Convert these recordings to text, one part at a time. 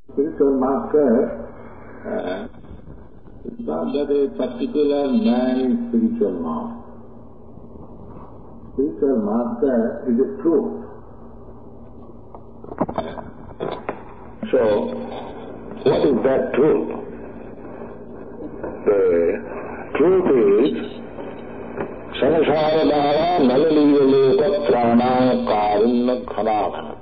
Spiritual master is not that a particular man is spiritual master. Spiritual master is a truth. So, what is that truth? The truth is Samsara-dara nalaliya-loka-prana karunna-khanāghanat.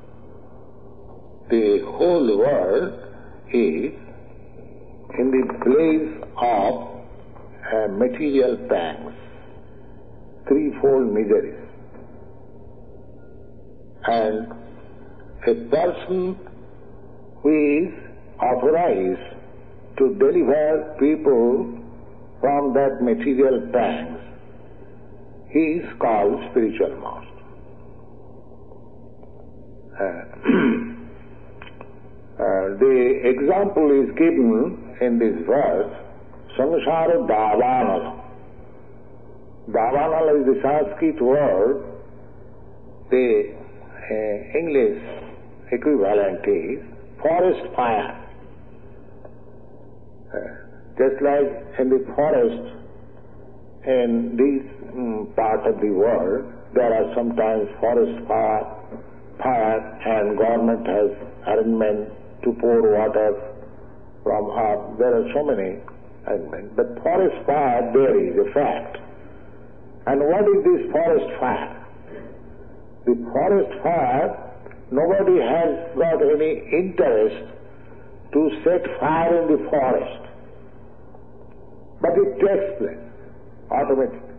The whole world is in the place of material pangs, threefold miseries. And a person who is authorized to deliver people from that material pangs, he is called spiritual master. The example is given in this verse, Samsara Davanala. Davanala is the Sanskrit word. The English equivalent is forest fire. Just like in the forest, in this part of the world, there are sometimes forest fire and government has arrangement to pour water from up. There are so many arrangements. But forest fire, there is a fact. And what is this forest fire? The forest fire, nobody has got any interest to set fire in the forest. But it takes place automatically.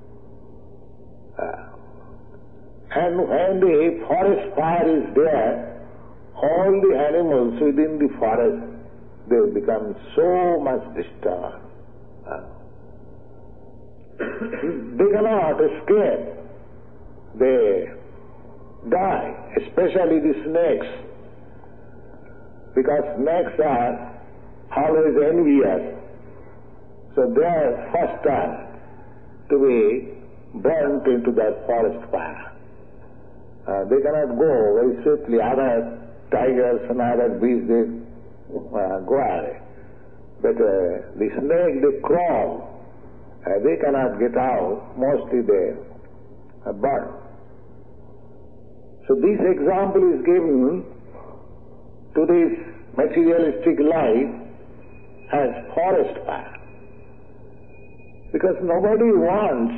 And when the forest fire is there, all the animals within the forest, they become so much disturbed. They cannot escape. They die, especially the snakes, because snakes are always envious. So they are first time to be burnt into that forest fire. They cannot go very swiftly. Other tigers and other beasts, they go away. But the snake, they crawl. They cannot get out. Mostly they burn. So this example is given to this materialistic life as forest fire. Because nobody wants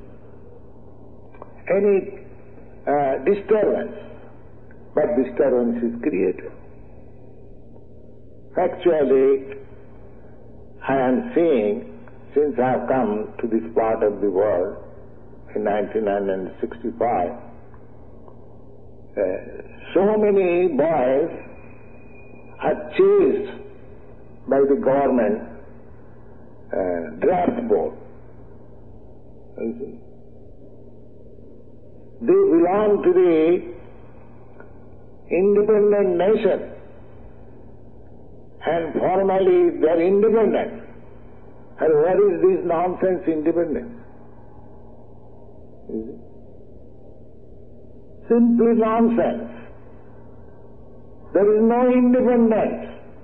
any disturbance, but disturbance is created. Actually, I am seeing, since I have come to this part of the world in 1965, so many boys are chased by the government draft board. They belong to the independent nation, and formally they are independent. And what is this nonsense independence? Simply nonsense. There is no independence.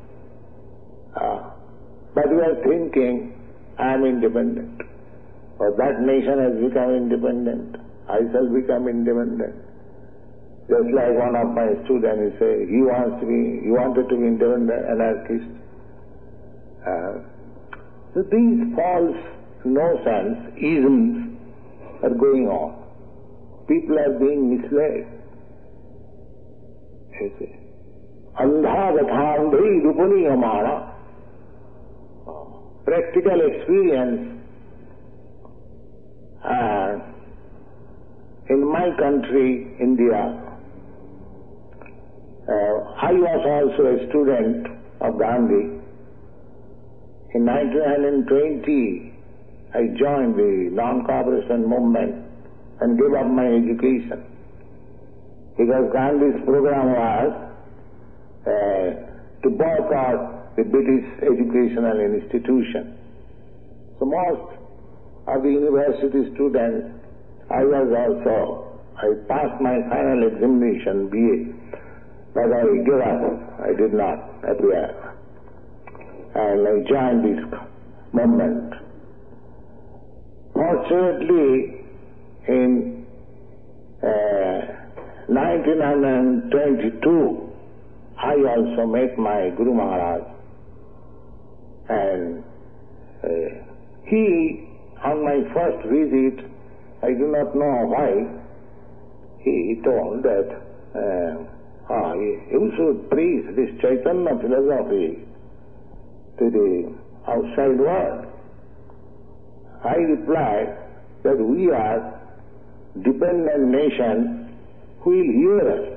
But we are thinking, I am independent. Or that nation has become independent. I shall become independent. Just like one of my students, he wanted to be independent, anarchist. So these false notions, isms are going on. People are being misled. Andha-gathandhi rupaniyamana. Practical experience. In my country, India, I was also a student of Gandhi. In 1920, I joined the non-cooperation movement and gave up my education. Because Gandhi's program was to boycott the British educational institution. So most of the university students, I passed my final examination, BA, But I gave up. I did not appear. And I joined this movement. Fortunately, in 1922, I also met my Guru Maharaj, and he, on my first visit, I do not know why, he told that you should preach this Chaitanya philosophy to the outside world. I replied that we are dependent nation who will hear us.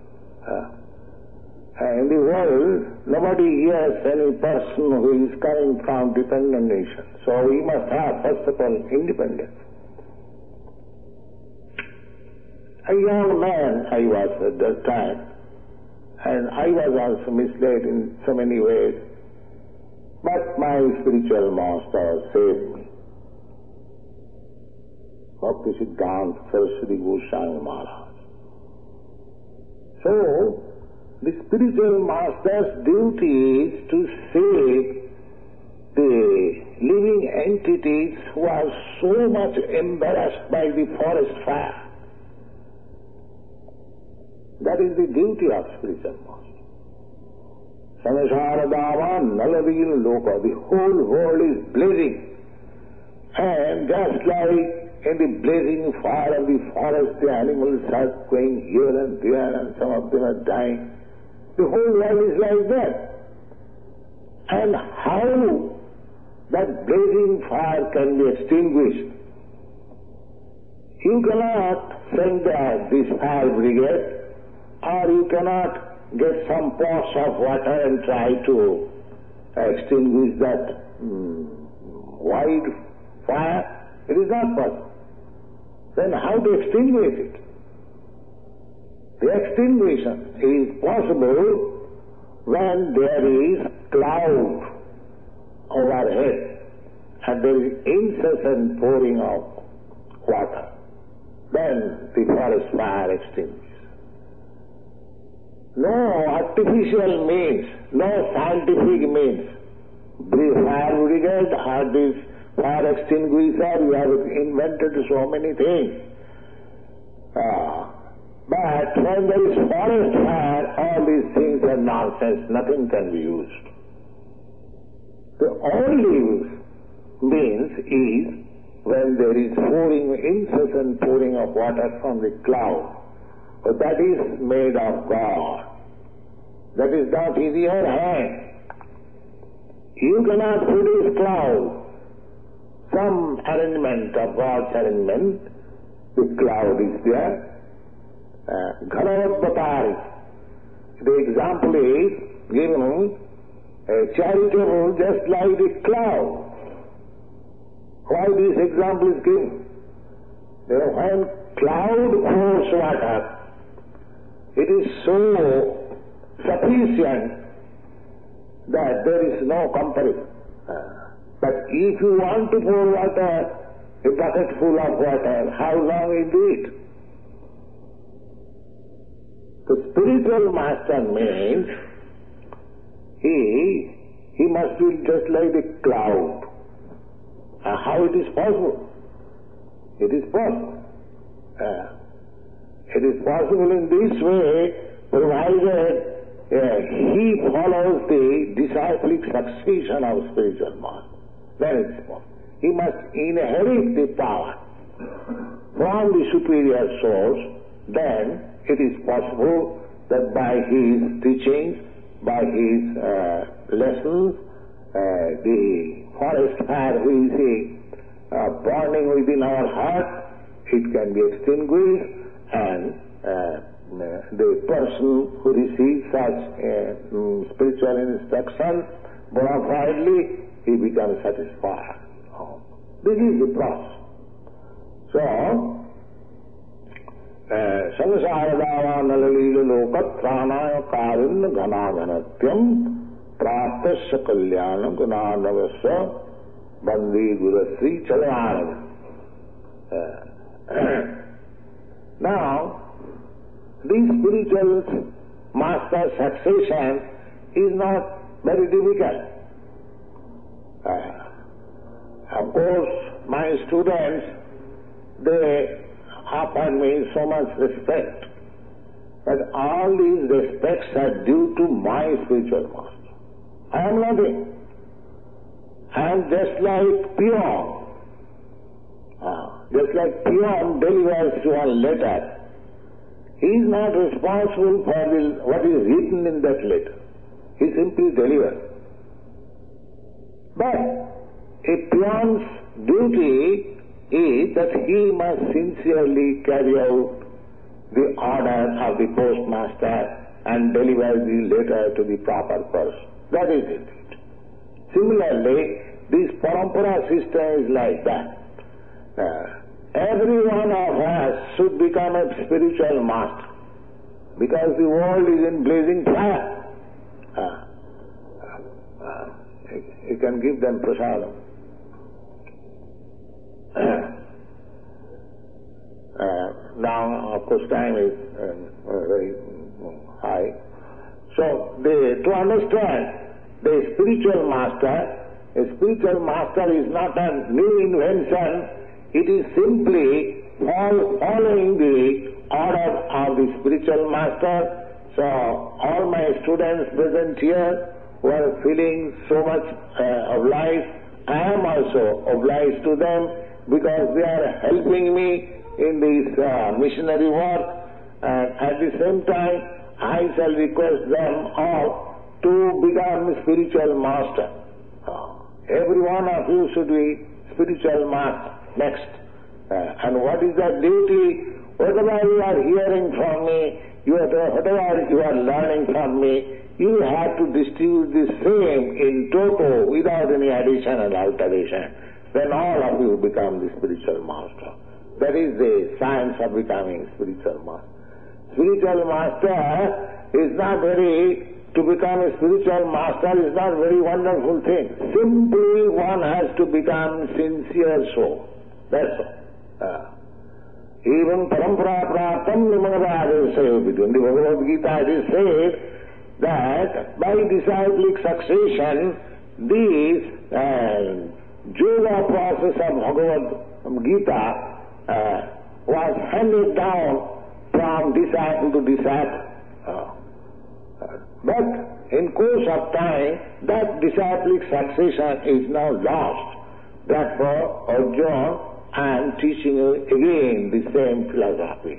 In the world, nobody hears any person who is coming from dependent nation. So we must have, first of all, independence. A young man I was at that time, and I was also misled in so many ways, but my spiritual master saved me. Bhaktisiddhanta Saraswati Goswami Maharaj. So, the spiritual master's duty is to save the living entities who are so much embarrassed by the forest fire. That is the duty of spiritual master. Samsara Nalavil Loka, the whole world is blazing. And just like in the blazing fire of the forest, the animals are going here and there, and some of them are dying. The whole world is like that. And how that blazing fire can be extinguished? You cannot send this fire brigade, or you cannot get some pots of water and try to extinguish that wide fire. It is not possible. Then how to extinguish it? The extinguishing is possible when there is cloud overhead and there is incessant pouring of water. Then the forest fire extinguishes. No artificial means, no scientific means. The fire brigade or this fire extinguisher, we have invented so many things. But when there is forest fire, all these things are nonsense, nothing can be used. The only means is when there is incessant pouring of water from the cloud. But that is made of God. That is not in your hand. You cannot produce cloud. Some arrangement of God's arrangement, the cloud is there. Gharavat Batari. The example is given charitable just like the cloud. Why this example is given? When cloud pours water, it is so sufficient that there is no comparison. But if you want to pour water, a bucket full of water, how long you do it? The spiritual master means he must be just like the cloud. How it is possible? It is possible. It is possible in this way, provided he follows the disciplic succession of spiritual master. Then it is possible. He must inherit the power from the superior source. Then it is possible that by his teachings, by his lessons, the forest fire we see burning within our heart, it can be extinguished, and the person who receives such spiritual instruction bona fidely, he becomes satisfied. This is the process. So, samsara nalalila lokat pranaya karinna ghanaganatyam praptasya kalyanam gunanavasya bandi gurasri chalayana. Now, these spirituals master succession is not very difficult. Of course, my students, they offer me so much respect, but all these respects are due to my spiritual master. I am nothing. I am just like peon. Just like peon delivers one letter. He is not responsible for what is written in that letter. He simply delivers. But a peon's duty is that he must sincerely carry out the order of the postmaster and deliver the letter to the proper person. That is it. Similarly, this parampara system is like that. Every one of us should become a spiritual master because the world is in blazing fire. You can give them prasadam. Now, of course, time is very high. So, to understand the spiritual master, a spiritual master is not a new invention. It is simply following the order of the spiritual master. So, all my students present here who are feeling so much obliged, I am also obliged to them because they are helping me in this missionary work, and at the same time I shall request them all to become spiritual master. Every one of you should be spiritual master next. And what is that duty? Whatever you are hearing from me, whatever you are learning from me, you have to distribute the same in toto without any addition and alteration. Then all of you become the spiritual master. That is the science of becoming spiritual master. Spiritual master is not to become a spiritual master is not very wonderful thing. Simply one has to become sincere soul. That's all. Even parampara praptam nimagadadesayopitu. In the Bhagavad Gita it is said that by disciplic succession, this yoga process of Bhagavad Gita was handed down from disciple to disciple. But in course of time, that disciplic succession is now lost. Therefore, Arjuna, I am teaching you again the same philosophy.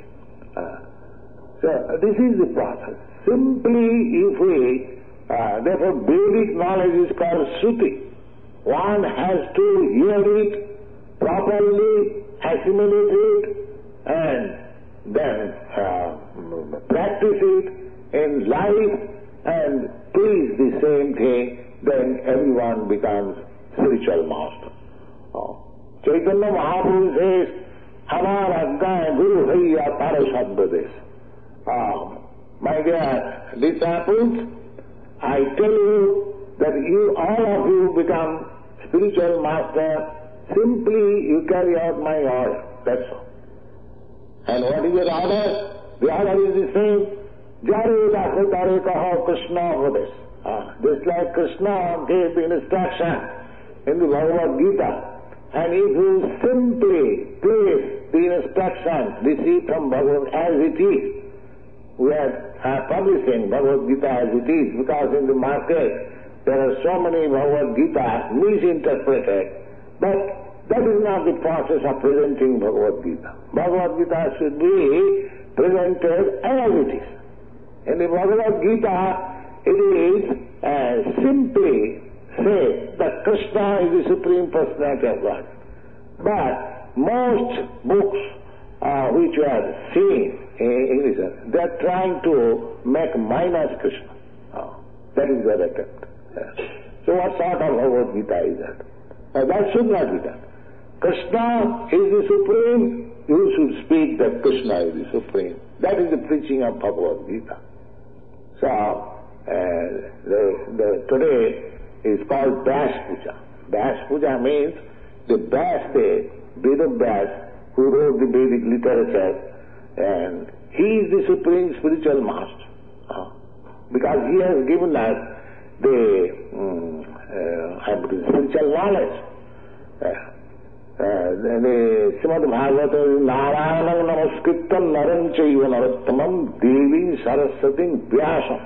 So this is the process. Simply if we, therefore Vedic knowledge is called Shruti. One has to hear it properly, assimilate it, and then practice it in life and preach the same thing, then everyone becomes spiritual master. Chaitanya Mahaprabhu says, Amar Agga Guru Haiya Parashabdades. My dear disciples, I tell you that all of you become spiritual master, simply you carry out my order. That's all. And what is your order? The order is the same. Jare Dakho Tare Kaho Krishna Hodes. Just like Krishna gave the instruction in the Bhagavad Gita. And if you simply place the instruction received from Bhagavad as it is, we are publishing Bhagavad Gita as it is, because in the market there are so many Bhagavad Gita misinterpreted, but that is not the process of presenting Bhagavad Gita. Bhagavad Gita should be presented as it is. In the Bhagavad Gita, it is simply say that Krishna is the Supreme Personality of God. But most books which you are seeing in English, they are trying to make minus Krishna. That is their attempt. So what sort of Bhagavad Gita is that? That should not be done. Krishna is the Supreme, you should speak that Krishna is the Supreme. That is the preaching of Bhagavad Gita. So, today is called Vyas Puja. Vyas Puja means the Vyas, Veda Vyas, who wrote the Vedic literature, and he is the Supreme Spiritual Master. because he has given us the spiritual knowledge. The Srimad Bhagavata is Narayanam Namaskrittam Naram Chaiva Narottamam Devi Saraswati Vyasam.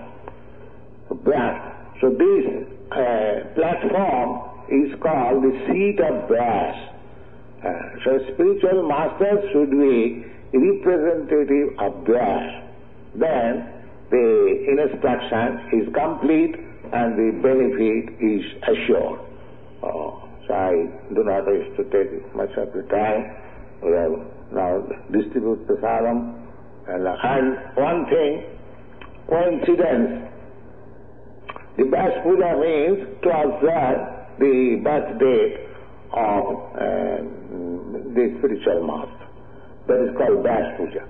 So this platform is called the seat of Vyas. So spiritual masters should be representative of Vyas. Then the instruction is complete and the benefit is assured. So I do not wish to take much of the time. We have now distributed prasadam. And one thing, coincidence, the Vyas Puja means to observe the birthday of the spiritual master. That is called Vyas Puja.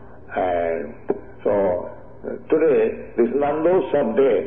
So today, this Nandotsav day,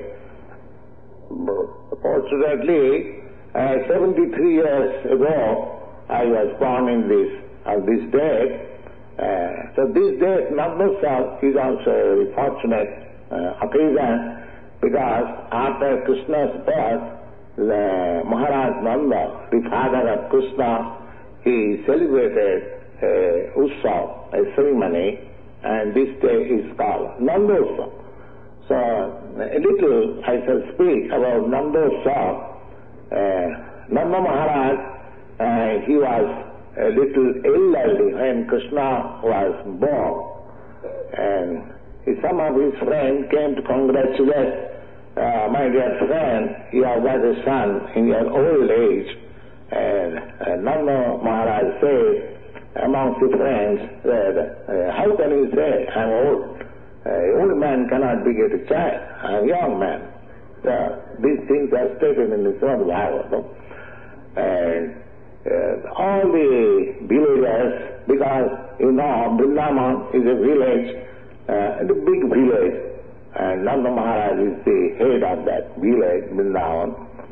fortunately, 73 years ago, I was born in this day. So this day, Nandotsav is also a very fortunate occasion, because after Krishna's birth, Maharaj Nanda, the father of Krishna, he celebrated a Utsav, a ceremony, and this day is called Nandotsav. So a little I shall speak about Nandotsav. Nanda Maharaj, he was a little elderly when Krishna was born, and some of his friends came to congratulate, my dear friend, you have got a son in your old age. And Nanda Maharaj said amongst the friends that, how can you say I'm old? An old man cannot beget a child. I'm a young man. These things are stated in the Srimad Bhagavatam. And all the villagers, because you know Vrindavan is a village, a big village, and Nanda Maharaj is the head of that village, Vrindavan.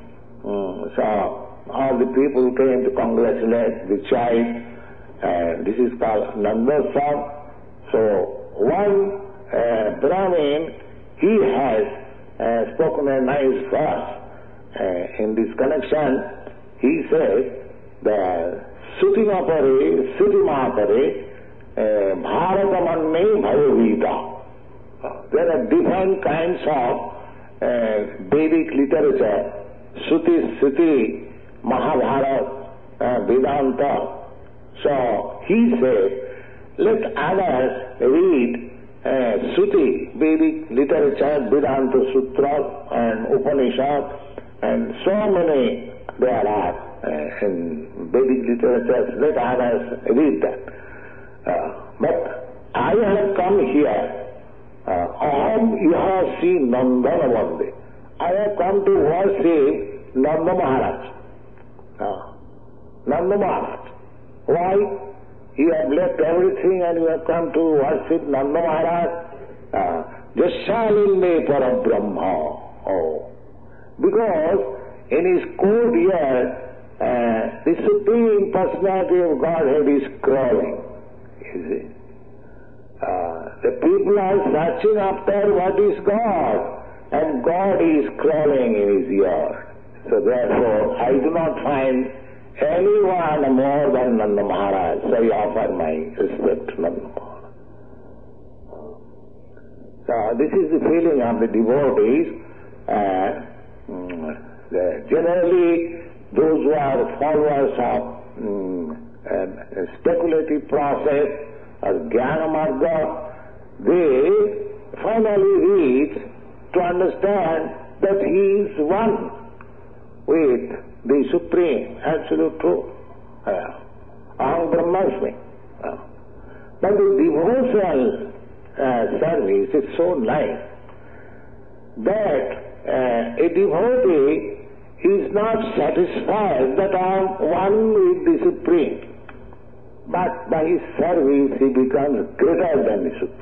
So all the people came to congratulate the child, and this is called Nandotsav. So one Brahmin, he has spoken a nice verse. In this connection, he says that Sutimapare, Sutimapare, Bharatamanne Bhavavita. There are different kinds of Vedic literature, Suti, Sruti, Mahabharata, Vedanta. So he said, let others read Sruti, Vedic literature, Vedanta Sutra and Upanishad, and so many there are in Vedic literature. Let others read that. But I have come here. Aham Yahasi Nandana Vande. I have come to worship Nanda Maharaj. Nanda Maharaj. Why? You have left everything and you have come to worship Nanda Maharaj. Jashalinde Parabrahma. Oh. Because in his courtyard, the Supreme Personality of Godhead is crawling. You see. The people are searching after what is God, and God is crawling in his yard. So therefore, I do not find anyone more than Nanda Maharaj. So I offer my respect to Nanda Maharaj. So this is the feeling of the devotees. Generally, those who are followers of speculative process or Jnana Marga, they finally reach to understand that he is one with the Supreme, Absolute Truth. Aham Brahmasmi. But the devotional service is so nice that a devotee is not satisfied that I am one with the Supreme. But by his service he becomes greater than the Supreme.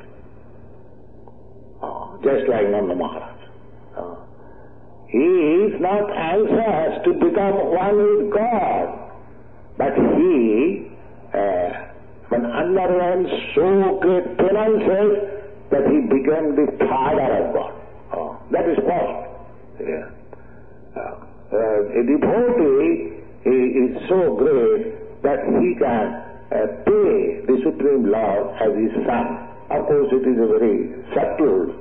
Just like Nanda Maharaj. He is not anxious to become one with God, but he underwent so great penances that he became the Father of God. first. Yeah. A devotee is so great that he can pay the Supreme Lord as his son. Of course, it is a very subtle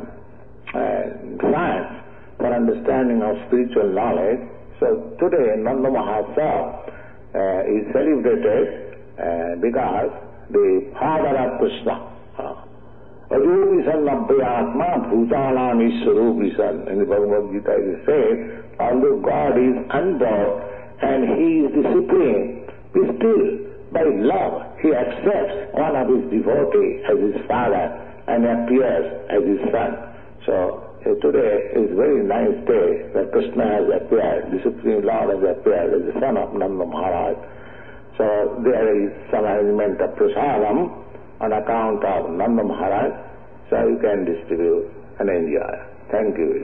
science for understanding of spiritual knowledge. So today, Nanda Mahasaya is celebrated because the father of Krishna. Ajovisan Nabhyatma Bhutanam Iswarupisan. In the Bhagavad Gita it is said, although God is unborn and He is the Supreme, still by love He accepts one of His devotees as His father and appears as His son. So today is a very nice day that Krishna has appeared, the Supreme Lord has appeared as the son of Nanda Maharaj. So there is some arrangement of prasadam on account of Nanda Maharaj, so you can distribute and enjoy. Thank you.